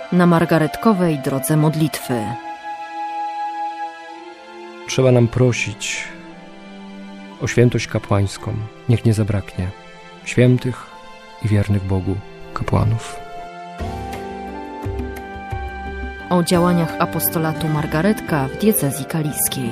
na margaretkowej drodze modlitwy. Trzeba nam prosić o świętość kapłańską. Niech nie zabraknie świętych i wiernych Bogu kapłanów. O działaniach apostolatu Margaretka w diecezji kaliskiej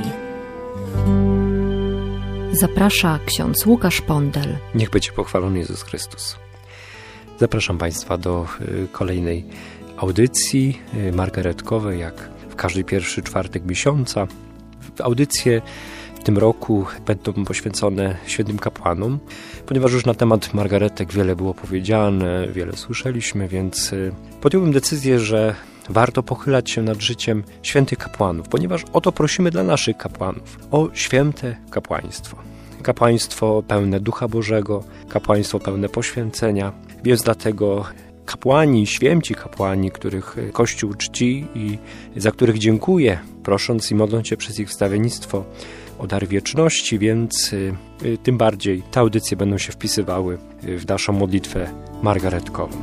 zaprasza ksiądz Łukasz Pondel. Niech będzie pochwalony Jezus Chrystus. Zapraszam Państwa do kolejnej audycji margaretkowej, jak w każdy pierwszy czwartek miesiąca. Audycje w tym roku będą poświęcone świętym kapłanom, ponieważ już na temat margaretek wiele było powiedziane, wiele słyszeliśmy, więc podjąłem decyzję, że warto pochylać się nad życiem świętych kapłanów, ponieważ o to prosimy dla naszych kapłanów, o święte kapłaństwo. Kapłaństwo pełne Ducha Bożego, kapłaństwo pełne poświęcenia, więc dlatego kapłani, święci kapłani, których Kościół czci i za których dziękuję, prosząc i modląc się przez ich wstawiennictwo o dar wieczności, więc tym bardziej te audycje będą się wpisywały w naszą modlitwę margaretkową.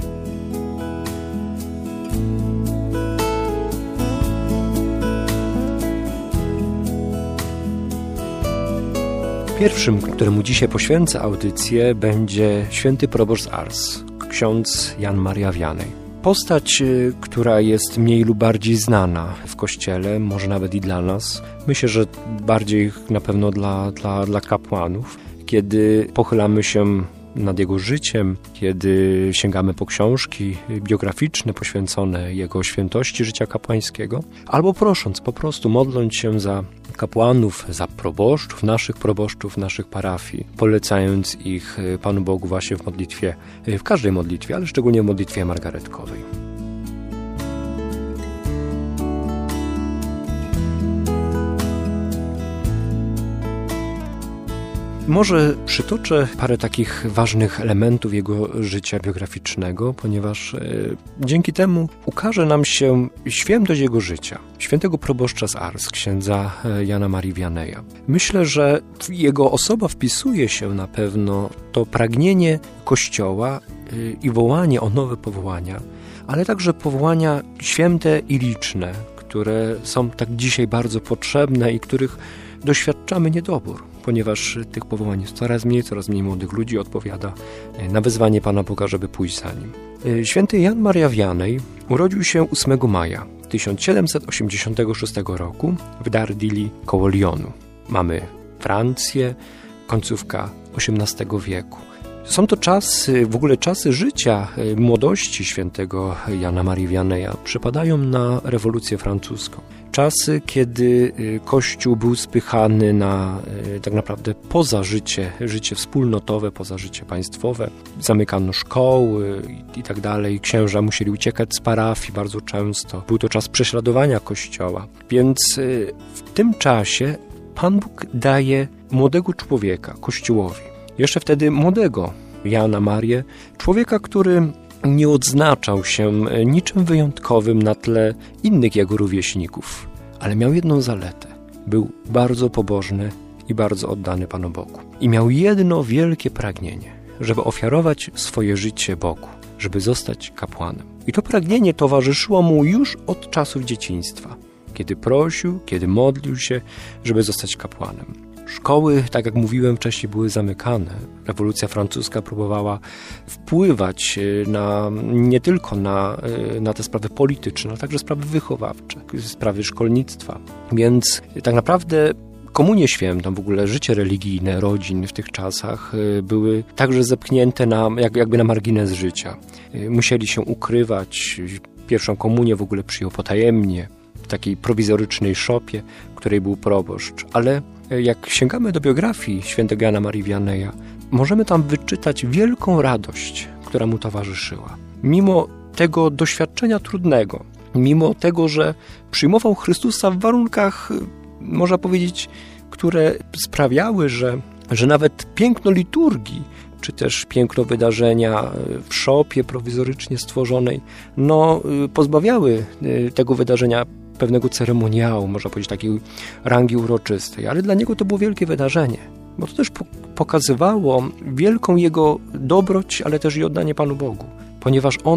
Pierwszym, któremu dzisiaj poświęcę audycję, będzie święty proboszcz z Ars, ksiądz Jan Maria Vianney. Postać, która jest mniej lub bardziej znana w Kościele, może nawet i dla nas. Myślę, że bardziej na pewno dla kapłanów. Kiedy pochylamy się nad jego życiem, kiedy sięgamy po książki biograficzne poświęcone jego świętości życia kapłańskiego, albo prosząc, po prostu modląc się za kapłanów, za proboszczów, naszych parafii, polecając ich Panu Bogu właśnie w modlitwie, w każdej modlitwie, ale szczególnie w modlitwie margaretkowej. Może przytoczę parę takich ważnych elementów jego życia biograficznego, ponieważ dzięki temu ukaże nam się świętość jego życia, świętego proboszcza z Ars, księdza Jana Marii Vianneya. Myślę, że jego osoba wpisuje się na pewno to pragnienie Kościoła i wołanie o nowe powołania, ale także powołania święte i liczne, które są tak dzisiaj bardzo potrzebne i których doświadczamy niedobór, ponieważ tych powołań jest coraz mniej młodych ludzi odpowiada na wezwanie Pana Boga, żeby pójść za Nim. Święty Jan Maria Vianney urodził się 8 maja 1786 roku w Dardilly koło Lyonu. Mamy Francję, końcówka XVIII wieku. Są to czasy, w ogóle czasy życia, młodości świętego Jana Marii Vianneya przypadają na rewolucję francuską. Czasy, kiedy Kościół był spychany na tak naprawdę poza życie wspólnotowe, poza życie państwowe. Zamykano szkoły i tak dalej. Księża musieli uciekać z parafii bardzo często. Był to czas prześladowania Kościoła. Więc w tym czasie Pan Bóg daje młodego człowieka Kościołowi. Jeszcze wtedy młodego Jana Marię, człowieka, który nie odznaczał się niczym wyjątkowym na tle innych jego rówieśników, ale miał jedną zaletę. Był bardzo pobożny i bardzo oddany Panu Bogu. I miał jedno wielkie pragnienie, żeby ofiarować swoje życie Bogu, żeby zostać kapłanem. I to pragnienie towarzyszyło mu już od czasów dzieciństwa, kiedy prosił, kiedy modlił się, żeby zostać kapłanem. Szkoły, tak jak mówiłem wcześniej, były zamykane. Rewolucja francuska próbowała wpływać nie tylko na te sprawy polityczne, ale także sprawy wychowawcze, sprawy szkolnictwa. Więc tak naprawdę komunię świętą, w ogóle życie religijne rodzin w tych czasach były także zepchnięte jakby na margines życia. Musieli się ukrywać. Pierwszą komunię w ogóle przyjął potajemnie, w takiej prowizorycznej szopie, w której był proboszcz. Ale jak sięgamy do biografii świętego Jana Marii Vianneya, możemy tam wyczytać wielką radość, która mu towarzyszyła. Mimo tego doświadczenia trudnego, mimo tego, że przyjmował Chrystusa w warunkach, można powiedzieć, które sprawiały, że nawet piękno liturgii, czy też piękno wydarzenia w szopie prowizorycznie stworzonej, pozbawiały tego wydarzenia pewnego ceremoniału, można powiedzieć takiej rangi uroczystej, ale dla niego to było wielkie wydarzenie, bo to też pokazywało wielką jego dobroć, ale też i oddanie Panu Bogu, ponieważ on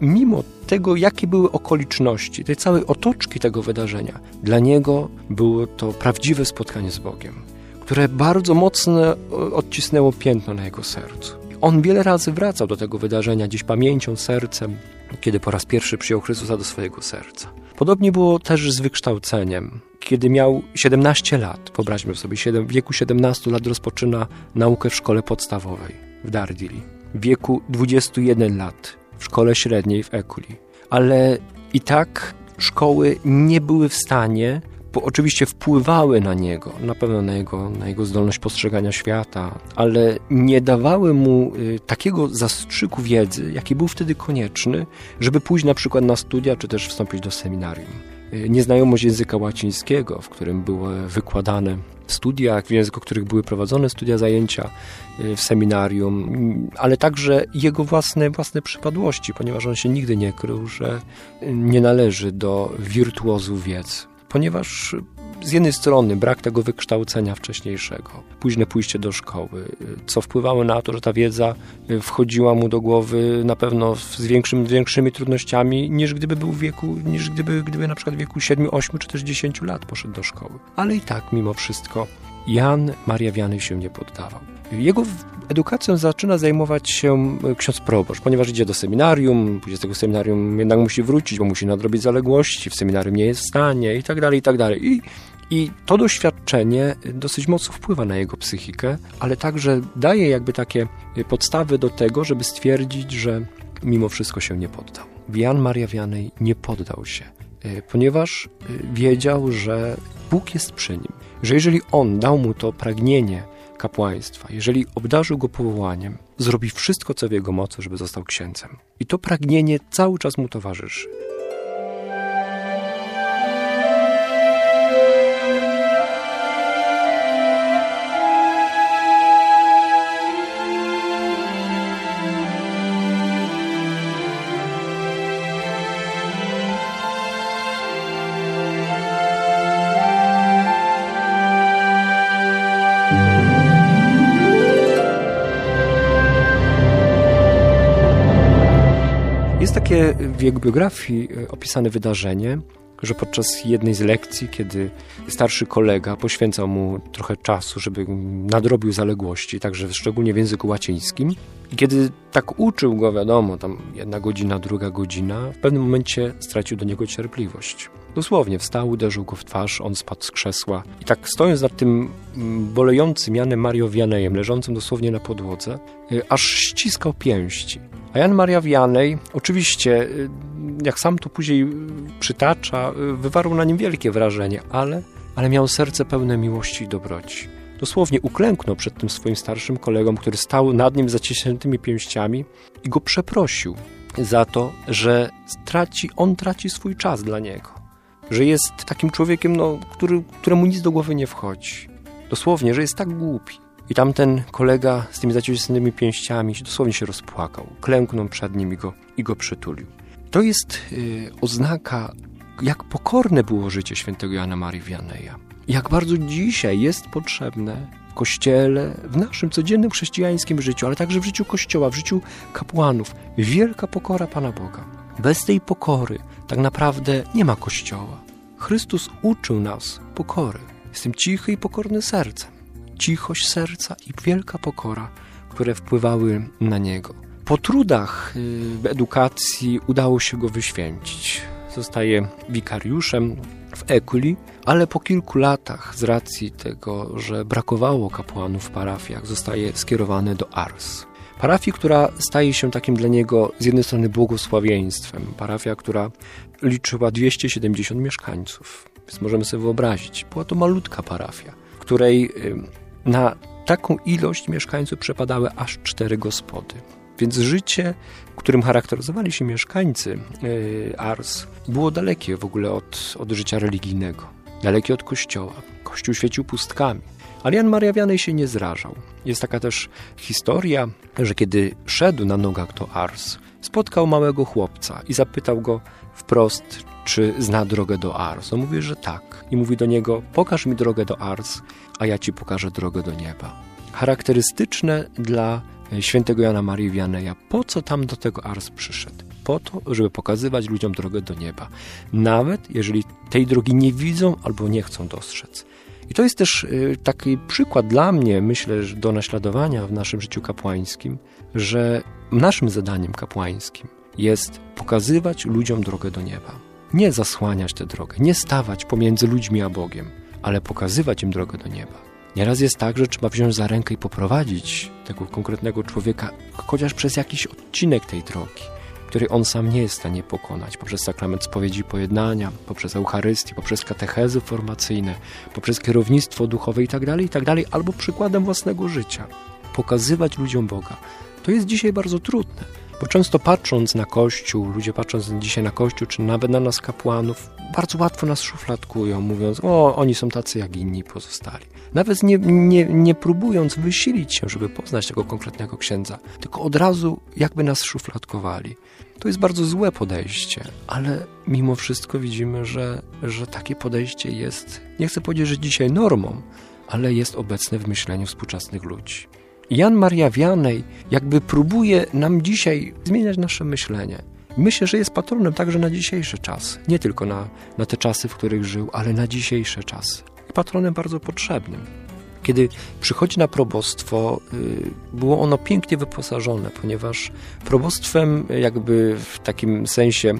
mimo tego, jakie były okoliczności, tej całej otoczki tego wydarzenia, dla niego było to prawdziwe spotkanie z Bogiem, które bardzo mocno odcisnęło piętno na jego sercu. On wiele razy wracał do tego wydarzenia, gdzieś pamięcią, sercem, kiedy po raz pierwszy przyjął Chrystusa do swojego serca. Podobnie było też z wykształceniem. Kiedy miał 17 lat, wyobraźmy sobie, w wieku 17 lat rozpoczyna naukę w szkole podstawowej w Dardili. W wieku 21 lat w szkole średniej w Ekuli. Ale i tak szkoły nie były w stanie, bo oczywiście wpływały na niego, na pewno na jego zdolność postrzegania świata, ale nie dawały mu takiego zastrzyku wiedzy, jaki był wtedy konieczny, żeby pójść na przykład na studia, czy też wstąpić do seminarium. Nieznajomość języka łacińskiego, w którym były wykładane studia, w języku których były prowadzone studia, zajęcia w seminarium, ale także jego własne przypadłości, ponieważ on się nigdy nie krył, że nie należy do wirtuozów wiedzy. Ponieważ z jednej strony brak tego wykształcenia wcześniejszego, późne pójście do szkoły, co wpływało na to, że ta wiedza wchodziła mu do głowy na pewno z większymi trudnościami, niż gdyby był w wieku, gdyby na przykład w wieku 7, 8 czy też 10 lat poszedł do szkoły. Ale i tak mimo wszystko Jan Maria Wianej się nie poddawał. Jego edukacją zaczyna zajmować się ksiądz proboszcz, ponieważ idzie do seminarium, później z tego seminarium jednak musi wrócić, bo musi nadrobić zaległości, w seminarium nie jest w stanie i tak dalej, i tak dalej. I to doświadczenie dosyć mocno wpływa na jego psychikę, ale także daje jakby takie podstawy do tego, żeby stwierdzić, że mimo wszystko się nie poddał. Jan Maria Wianej nie poddał się, ponieważ wiedział, że Bóg jest przy nim, że jeżeli on dał mu to pragnienie kapłaństwa, jeżeli obdarzył go powołaniem, zrobi wszystko, co w jego mocy, żeby został księdzem. I to pragnienie cały czas mu towarzyszy. Jest takie w jego biografii opisane wydarzenie, że podczas jednej z lekcji, kiedy starszy kolega poświęcał mu trochę czasu, żeby nadrobił zaległości, także szczególnie w języku łacińskim, i kiedy tak uczył go, wiadomo, tam 1 godzina, 2 godzina, w pewnym momencie stracił do niego cierpliwość. Dosłownie wstał, uderzył go w twarz, on spadł z krzesła i tak stojąc nad tym bolejącym Janem Marią Wianejem, leżącym dosłownie na podłodze, aż ściskał pięści. A Jan Maria Wianej, oczywiście, jak sam to później przytacza, wywarł na nim wielkie wrażenie, ale miał serce pełne miłości i dobroci. Dosłownie uklęknął przed tym swoim starszym kolegą, który stał nad nim z zaciśniętymi pięściami i go przeprosił za to, że on traci swój czas dla niego. Że jest takim człowiekiem, któremu nic do głowy nie wchodzi. Dosłownie, że jest tak głupi. I tamten kolega z tymi zaciśniętymi pięściami dosłownie się rozpłakał. Klęknął przed nim i go przytulił. To jest oznaka, jak pokorne było życie świętego Jana Marii Wianeja. Jak bardzo dzisiaj jest potrzebne w Kościele, w naszym codziennym chrześcijańskim życiu, ale także w życiu Kościoła, w życiu kapłanów. Wielka pokora Pana Boga. Bez tej pokory tak naprawdę nie ma Kościoła. Chrystus uczył nas pokory. Jestem cichy i pokorny sercem. Cichość serca i wielka pokora, które wpływały na niego. Po trudach w edukacji udało się go wyświęcić. Zostaje wikariuszem w Ekuli, ale po kilku latach z racji tego, że brakowało kapłanów w parafiach, zostaje skierowany do Ars. Parafii, która staje się takim dla niego z jednej strony błogosławieństwem. Parafia, która liczyła 270 mieszkańców. Więc możemy sobie wyobrazić, była to malutka parafia, w której na taką ilość mieszkańców przepadały aż 4 gospody. Więc życie, którym charakteryzowali się mieszkańcy Ars, było dalekie w ogóle od życia religijnego. Dalekie od kościoła. Kościół świecił pustkami. Ale Jan Maria Wianej się nie zrażał. Jest taka też historia, że kiedy szedł na nogach do Ars, spotkał małego chłopca i zapytał go wprost, czy zna drogę do Ars. On mówi, że tak. I mówi do niego, pokaż mi drogę do Ars, a ja ci pokażę drogę do nieba. Charakterystyczne dla świętego Jana Marii Wianeja. Po co tam do tego Ars przyszedł? po to, żeby pokazywać ludziom drogę do nieba. Nawet jeżeli tej drogi nie widzą albo nie chcą dostrzec. I to jest też taki przykład dla mnie, myślę, że do naśladowania w naszym życiu kapłańskim, że naszym zadaniem kapłańskim jest pokazywać ludziom drogę do nieba. Nie zasłaniać tę drogę, nie stawać pomiędzy ludźmi a Bogiem, ale pokazywać im drogę do nieba. Nieraz jest tak, że trzeba wziąć za rękę i poprowadzić tego konkretnego człowieka chociaż przez jakiś odcinek tej drogi, której on sam nie jest w stanie pokonać, poprzez sakrament spowiedzi i pojednania, poprzez Eucharystię, poprzez katechezy formacyjne, poprzez kierownictwo duchowe itd., albo przykładem własnego życia. Pokazywać ludziom Boga. To jest dzisiaj bardzo trudne, bo często patrząc na Kościół, ludzie patrząc dzisiaj na Kościół, czy nawet na nas kapłanów, bardzo łatwo nas szufladkują, mówiąc, oni są tacy jak inni pozostali. Nawet nie próbując wysilić się, żeby poznać tego konkretnego księdza, tylko od razu jakby nas szufladkowali. To jest bardzo złe podejście, ale mimo wszystko widzimy, że takie podejście jest, nie chcę powiedzieć, że dzisiaj normą, ale jest obecne w myśleniu współczesnych ludzi. Jan Maria Vianney jakby próbuje nam dzisiaj zmieniać nasze myślenie. Myślę, że jest patronem także na dzisiejszy czas. Nie tylko na te czasy, w których żył, ale na dzisiejsze czasy. Patronem bardzo potrzebnym. Kiedy przychodzi na probostwo, było ono pięknie wyposażone, ponieważ probostwem jakby w takim sensie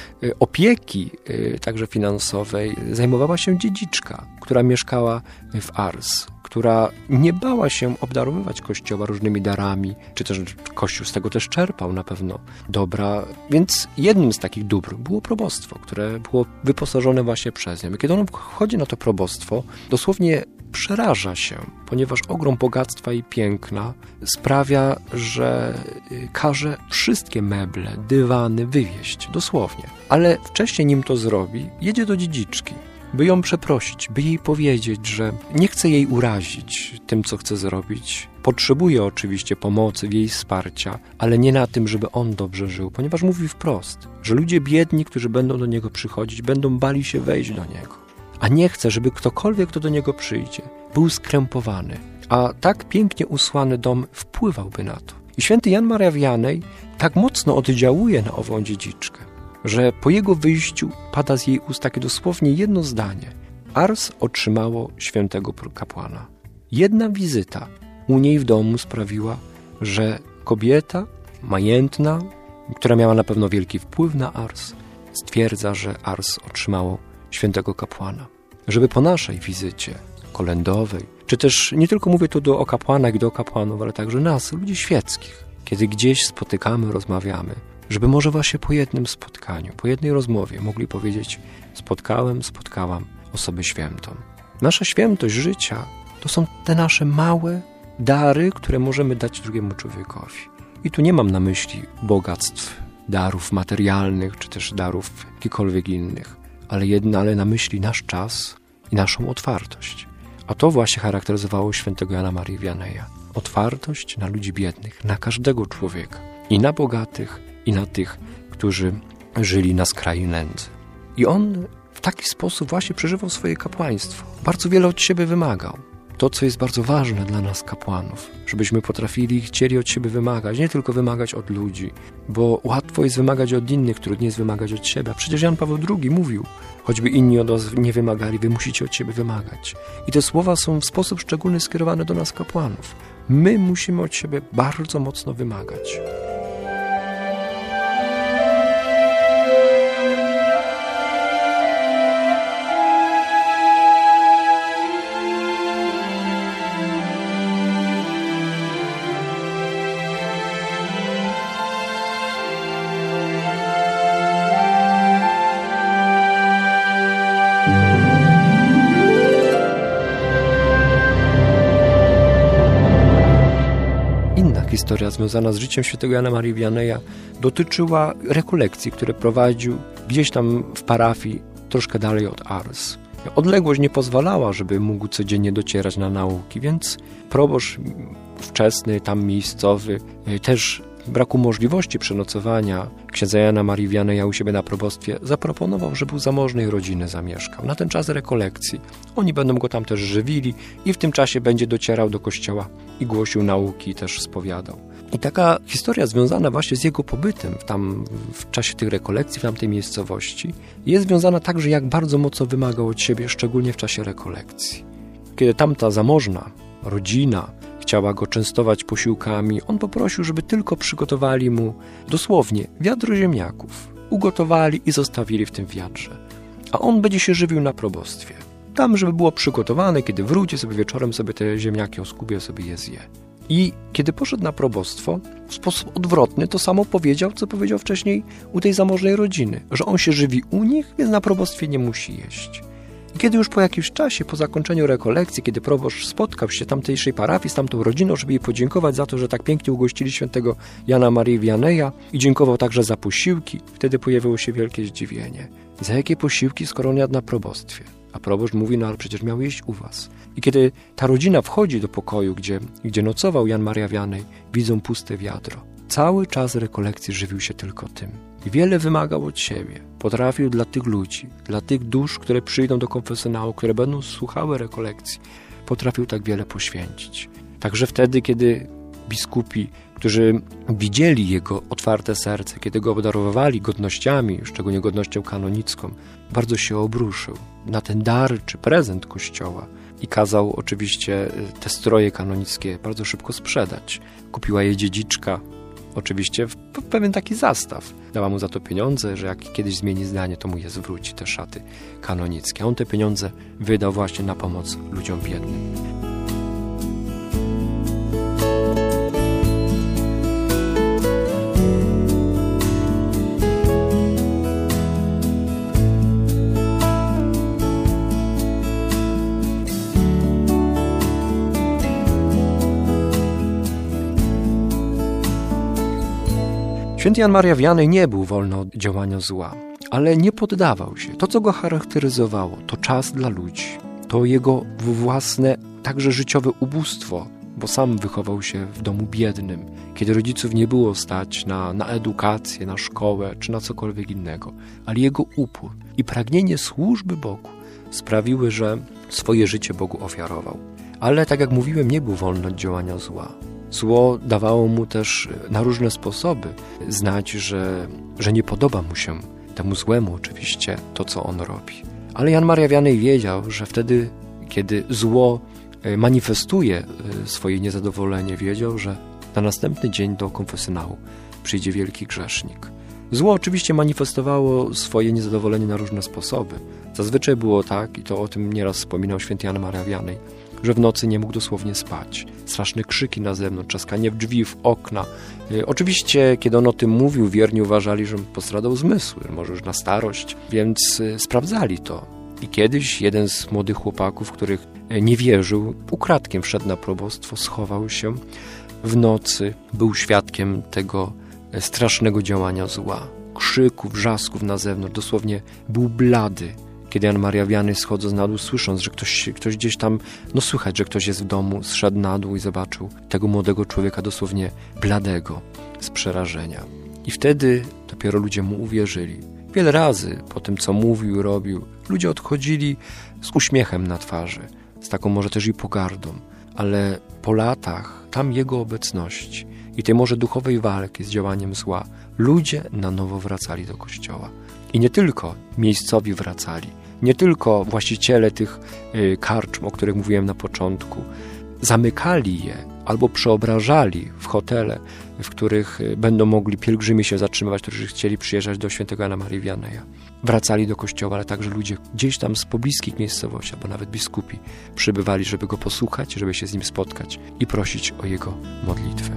opieki, także finansowej, zajmowała się dziedziczka, która mieszkała w Ars, która nie bała się obdarowywać Kościoła różnymi darami, czy też Kościół z tego też czerpał na pewno dobra. Więc jednym z takich dóbr było probostwo, które było wyposażone właśnie przez nią. I kiedy on wchodzi na to probostwo, dosłownie przeraża się, ponieważ ogrom bogactwa i piękna sprawia, że każe wszystkie meble, dywany wywieźć, dosłownie. Ale wcześniej, nim to zrobi, jedzie do dziedziczki, by ją przeprosić, by jej powiedzieć, że nie chce jej urazić tym, co chce zrobić. Potrzebuje oczywiście pomocy, jej wsparcia, ale nie na tym, żeby on dobrze żył, ponieważ mówi wprost, że ludzie biedni, którzy będą do niego przychodzić, będą bali się wejść do niego. A nie chce, żeby ktokolwiek, kto do niego przyjdzie, był skrępowany, a tak pięknie usłany dom wpływałby na to. I święty Jan Maria Vianney tak mocno oddziałuje na ową dziedziczkę, że po jego wyjściu pada z jej ust takie dosłownie jedno zdanie. Ars otrzymało świętego kapłana. Jedna wizyta u niej w domu sprawiła, że kobieta majętna, która miała na pewno wielki wpływ na Ars, stwierdza, że Ars otrzymało świętego kapłana. Żeby po naszej wizycie kolędowej, czy też nie tylko mówię tu o kapłanach i do kapłanów, ale także nas, ludzi świeckich, kiedy gdzieś spotykamy, rozmawiamy, żeby może właśnie po jednym spotkaniu, po jednej rozmowie mogli powiedzieć: spotkałam osobę świętą. Nasza świętość życia to są te nasze małe dary, które możemy dać drugiemu człowiekowi. I tu nie mam na myśli bogactw, darów materialnych, czy też darów jakichkolwiek innych, ale na myśli nasz czas i naszą otwartość. A to właśnie charakteryzowało świętego Jana Marii Vianneya. Otwartość na ludzi biednych, na każdego człowieka. I na bogatych, i na tych, którzy żyli na skraju nędzy. I on w taki sposób właśnie przeżywał swoje kapłaństwo. Bardzo wiele od siebie wymagał. To, co jest bardzo ważne dla nas kapłanów, żebyśmy potrafili i chcieli od siebie wymagać, nie tylko wymagać od ludzi, bo łatwo jest wymagać od innych, trudniej jest wymagać od siebie. A przecież Jan Paweł II mówił, choćby inni od nas nie wymagali, wy musicie od siebie wymagać. I te słowa są w sposób szczególny skierowane do nas kapłanów. My musimy od siebie bardzo mocno wymagać. Historia związana z życiem świętego Jana Marii Vianneya dotyczyła rekolekcji, które prowadził gdzieś tam w parafii, troszkę dalej od Ars. Odległość nie pozwalała, żeby mógł codziennie docierać na nauki, więc proboszcz wczesny, tam miejscowy, też w braku możliwości przenocowania księdza Jana Marii Vianneya u siebie na probostwie, zaproponował, żeby u zamożnej rodziny zamieszkał. Na ten czas rekolekcji. Oni będą go tam też żywili i w tym czasie będzie docierał do kościoła i głosił nauki, też spowiadał. I taka historia związana właśnie z jego pobytem w czasie tych rekolekcji, w tamtej miejscowości, jest związana także, jak bardzo mocno wymagał od siebie, szczególnie w czasie rekolekcji. Kiedy tamta zamożna rodzina chciała go częstować posiłkami, on poprosił, żeby tylko przygotowali mu dosłownie wiadro ziemniaków. Ugotowali i zostawili w tym wiadrze. A on będzie się żywił na probostwie. Tam, żeby było przygotowane, kiedy wróci sobie wieczorem, sobie te ziemniaki oskubie, sobie je zje. I kiedy poszedł na probostwo, w sposób odwrotny to samo powiedział, co powiedział wcześniej u tej zamożnej rodziny, że on się żywi u nich, więc na probostwie nie musi jeść. I kiedy już po jakimś czasie, po zakończeniu rekolekcji, kiedy proboszcz spotkał się tamtejszej parafii z tamtą rodziną, żeby jej podziękować za to, że tak pięknie ugościli świętego Jana Marii Wianeja i dziękował także za posiłki, wtedy pojawiło się wielkie zdziwienie. Za jakie posiłki, skoro on jadł na probostwie? A proboszcz mówi, no ale przecież miał jeść u was. I kiedy ta rodzina wchodzi do pokoju, gdzie nocował Jan Maria Wianej, widzą puste wiadro. Cały czas rekolekcji żywił się tylko tym. I wiele wymagał od siebie. Potrafił dla tych ludzi, dla tych dusz, które przyjdą do konfesjonału, które będą słuchały rekolekcji, potrafił tak wiele poświęcić. Także wtedy, kiedy biskupi, którzy widzieli jego otwarte serce, kiedy go obdarowywali godnościami, szczególnie godnością kanonicką, bardzo się obruszył na ten dar czy prezent Kościoła i kazał oczywiście te stroje kanonickie bardzo szybko sprzedać. Kupiła je dziedziczka, oczywiście w pewien taki zastaw. Dała mu za to pieniądze, że jak kiedyś zmieni zdanie, to mu je zwróci, te szaty kanonickie. A on te pieniądze wydał właśnie na pomoc ludziom biednym. Święty Jan Maria Wianej nie był wolny od działania zła, ale nie poddawał się. To, co go charakteryzowało, to czas dla ludzi, to jego własne, także życiowe ubóstwo, bo sam wychował się w domu biednym, kiedy rodziców nie było stać na edukację, na szkołę czy na cokolwiek innego. Ale jego upór i pragnienie służby Bogu sprawiły, że swoje życie Bogu ofiarował. Ale tak jak mówiłem, nie był wolny od działania zła. Zło dawało mu też na różne sposoby znać, że nie podoba mu się temu złemu oczywiście to, co on robi. Ale Jan Maria Wianej wiedział, że wtedy, kiedy zło manifestuje swoje niezadowolenie, wiedział, że na następny dzień do konfesjonału przyjdzie wielki grzesznik. Zło oczywiście manifestowało swoje niezadowolenie na różne sposoby. Zazwyczaj było tak, i to o tym nieraz wspominał święty Jan Maria Wianej, że w nocy nie mógł dosłownie spać. Straszne krzyki na zewnątrz, trzaskanie w drzwi, w okna. Oczywiście, kiedy on o tym mówił, wierni uważali, że postradał zmysły, może już na starość, więc sprawdzali to. I kiedyś jeden z młodych chłopaków, których nie wierzył, ukradkiem wszedł na probostwo, schował się w nocy, był świadkiem tego strasznego działania zła. Krzyków, wrzasków na zewnątrz, dosłownie był blady. Kiedy Jan Maria Wianej schodząc na dół, słysząc, że ktoś gdzieś tam, słychać, że ktoś jest w domu, zszedł na dół i zobaczył tego młodego człowieka dosłownie bladego z przerażenia. I wtedy dopiero ludzie mu uwierzyli. Wiele razy po tym, co mówił i robił, ludzie odchodzili z uśmiechem na twarzy, z taką może też i pogardą, ale po latach tam jego obecności i tej może duchowej walki z działaniem zła, ludzie na nowo wracali do Kościoła. I nie tylko miejscowi wracali, nie tylko właściciele tych karczm, o których mówiłem na początku, zamykali je albo przeobrażali w hotele, w których będą mogli pielgrzymi się zatrzymywać, którzy chcieli przyjeżdżać do świętego Jana Marii Wianeja. Wracali do kościoła, ale także ludzie gdzieś tam z pobliskich miejscowości, albo nawet biskupi przybywali, żeby go posłuchać, żeby się z nim spotkać i prosić o jego modlitwę.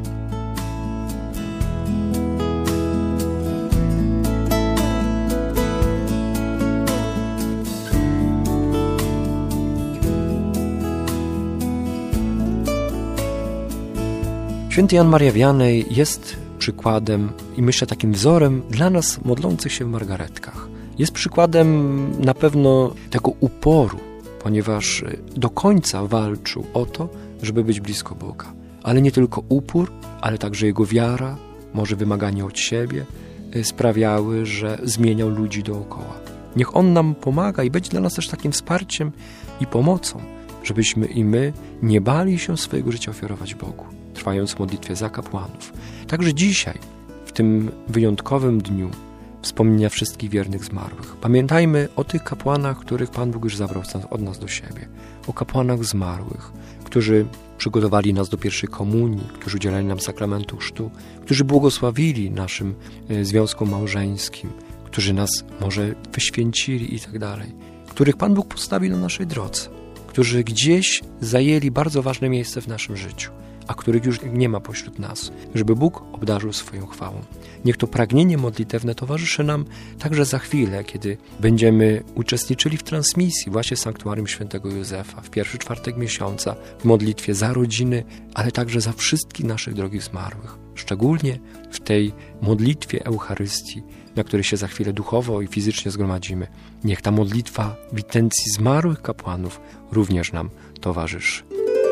Święty Jan Maria Wianej jest przykładem i myślę takim wzorem dla nas modlących się w margaretkach. Jest przykładem na pewno tego uporu, ponieważ do końca walczył o to, żeby być blisko Boga. Ale nie tylko upór, ale także jego wiara, może wymaganie od siebie sprawiały, że zmieniał ludzi dookoła. Niech On nam pomaga i będzie dla nas też takim wsparciem i pomocą, żebyśmy i my nie bali się swojego życia ofiarować Bogu. trwając w modlitwie za kapłanów. Także dzisiaj, w tym wyjątkowym dniu wspomnienia wszystkich wiernych zmarłych, pamiętajmy o tych kapłanach, których Pan Bóg już zabrał od nas do siebie. O kapłanach zmarłych, którzy przygotowali nas do pierwszej komunii, którzy udzielali nam sakramentu chrztu, którzy błogosławili naszym związkom małżeńskim, którzy nas może wyświęcili i tak dalej, których Pan Bóg postawił na naszej drodze, którzy gdzieś zajęli bardzo ważne miejsce w naszym życiu, a których już nie ma pośród nas, żeby Bóg obdarzył swoją chwałą. Niech to pragnienie modlitewne towarzyszy nam także za chwilę, kiedy będziemy uczestniczyli w transmisji właśnie Sanktuarium Świętego Józefa w pierwszy czwartek miesiąca, w modlitwie za rodziny, ale także za wszystkich naszych drogich zmarłych. Szczególnie w tej modlitwie Eucharystii, na której się za chwilę duchowo i fizycznie zgromadzimy. Niech ta modlitwa w intencji zmarłych kapłanów również nam towarzyszy.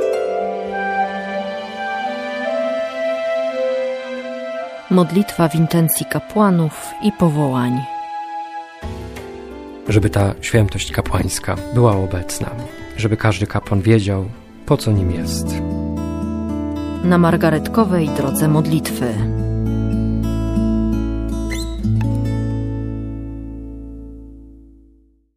Modlitwa w intencji kapłanów i powołań. Żeby ta świętość kapłańska była obecna, żeby każdy kapłan wiedział, po co nim jest. Na margaretkowej drodze modlitwy.